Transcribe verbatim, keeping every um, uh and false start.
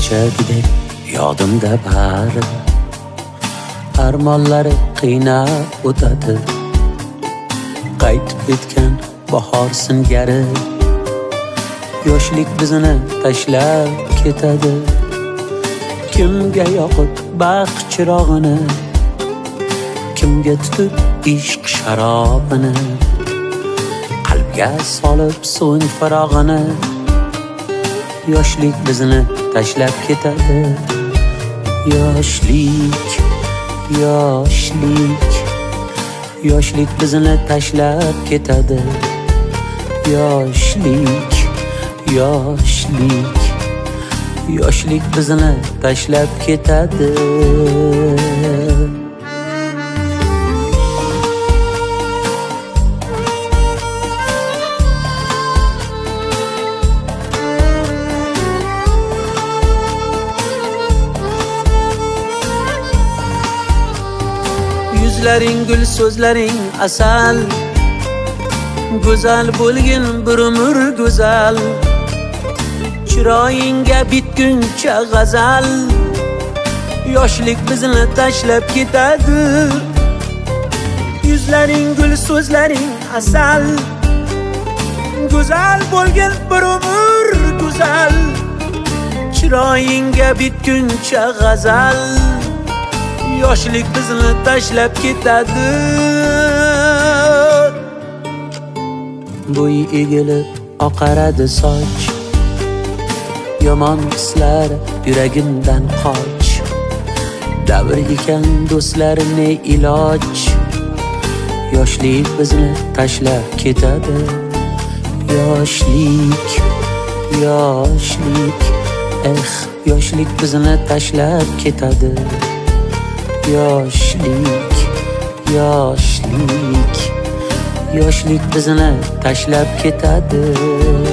kechagidek yodimda bari, armonlari qiynab o'tadi. Qaytib ketgan bahor singari, yoshlik bizni tashlab ketadi. Kimga yoqib baxt chirog'ini, kimga tutib ishq sharobini, qalbga solib so'ng farog'ini. Yoshlik bizni tashlab ketadi. Yoshlik, yoshlik, yoshlik bizni tashlab ketadi. Yoshlik, yoshlik, yoshlik bizni tashlab ketadi. Yuzlaring gul, so'zlaring asal, go'zal bo'lgin bir umr go'zal. Chiroyingga bitguncha g'azal, yoshlik bizni tashlab ketadi. Yuzlaring gul, so'zlaring asal, go'zal bo'lgin bir umr go'zal. Chiroyingga bitguncha g'azal, yoshlik bizni tashlab ketadi. Bo'y egilib oqaradi soch, yomon hislar yuragimdan qoch. Davr ekan do'stlar ne iloj, yoshlik bizni tashlab ketadi. Yoshlik, yoshlik, eh, yoshlik bizni tashlab ketadi. Yoshlik, yoshlik, yoshlik bizni tashlab ketadi.